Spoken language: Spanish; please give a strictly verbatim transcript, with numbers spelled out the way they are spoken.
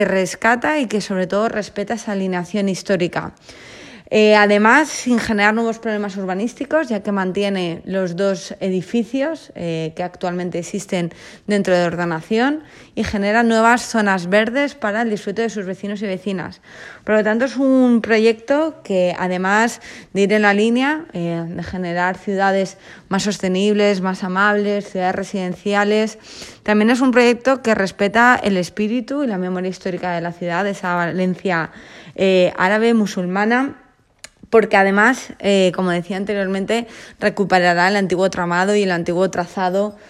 que rescata y que sobre todo respeta esa alineación histórica. Eh, además, sin generar nuevos problemas urbanísticos, ya que mantiene los dos edificios eh, que actualmente existen dentro de ordenación y genera nuevas zonas verdes para el disfrute de sus vecinos y vecinas. Por lo tanto, es un proyecto que, además de ir en la línea eh, de generar ciudades más sostenibles, más amables, ciudades residenciales, también es un proyecto que respeta el espíritu y la memoria histórica de la ciudad, de esa Valencia eh, árabe, musulmana, porque además, eh, como decía anteriormente, recuperará el antiguo tramado y el antiguo trazado